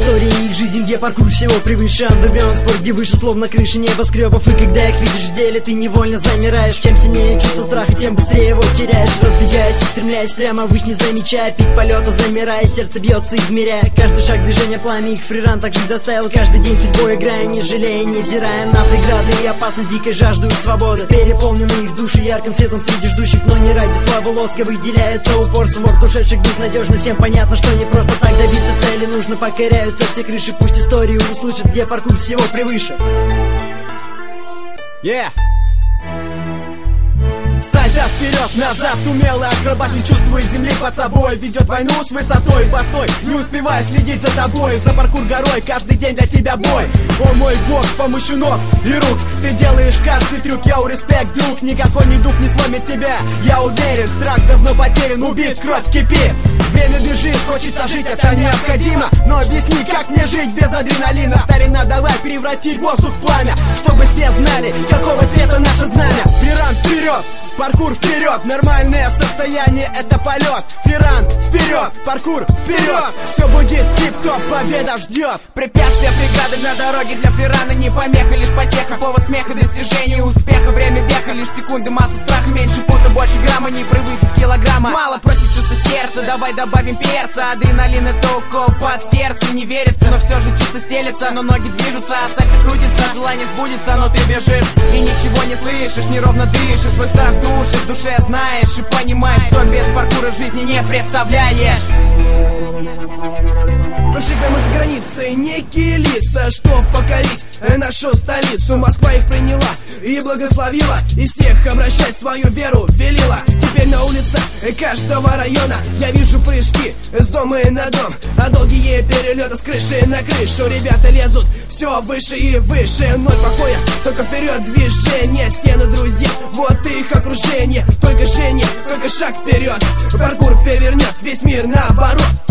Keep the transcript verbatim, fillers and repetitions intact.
истории их жизни, где паркур всего превыше. Андерграунд спорт, где выше, словно крыши небоскребов. И когда их видишь в деле, ты невольно замираешь. Чем сильнее чувство страха, тем быстрее его теряешь. Разбегаясь и стремляясь прямо ввысь, не замечая пик полета, замирая, сердце бьется, измеряя каждый шаг движения пламя. Их фриран так же доставил каждый день судьбой, играя, не жалея, невзирая на преграды и опасность, дикой жажду и свободы. Переполнены их души ярким светом среди ждущих, но не ради славы лоска выделяется упорство. Морд ушедших безнадежно, всем понятно, что не просто так добиться цели нужно. Покоряются все крыши, пусть историю услышат, где паркур всего превыше. Yeah! Сальто вперед, назад, умелый акробат не чувствует земли под собой. Ведет войну с высотой, постой, не успевая следить за тобой. За паркур горой, каждый день для тебя бой. О мой бог, с помощью ног и рук ты делаешь каждый трюк. Я у респект, друг, никакой недуг не сломит тебя. Я уверен, страх давно потерян, убит, кровь кипит. Время бежит, хочется жить, это необходимо. Но объясни, как мне жить без адреналина. Старина, давай превратить воздух в пламя, чтобы все знали, какого цвета наше знамя. Фриран вперед, паркур вперед, нормальное состояние это полет. Фриран вперед, паркур вперед, все будет тип-топ, победа ждет. Препятствия, преграды на дороге для фрирана не помеха, лишь потеха, повод смеха, достижения успеха. Время века, лишь секунды, масса страха, меньше фута, больше грамма, не превысит килограмма. Мало против чувства сердца, давай добавим перца. Адреналин это укол под сердце, не верится, но все же чувство стелется. Но ноги движутся, а сальто крутится, желание сбудется, но ты бежишь и ничего не слышишь, неровно дышишь, свой страх душишь, в душе знаешь и понимаешь, что без паркура жизни не представляешь. Прошигаем из границы некие лица, чтоб покорить нашу столицу. Москва их приняла и благословила, и всех обращать свою веру велела. Теперь на улицах каждого района я вижу прыжки с дома и на дом, а долгие перелеты с крыши на крышу. Ребята лезут все выше и выше, ноль покоя, только вперед движение. Стены друзья, вот их окружение. Только жжение, только шаг вперед, паркур перевернет весь мир наоборот.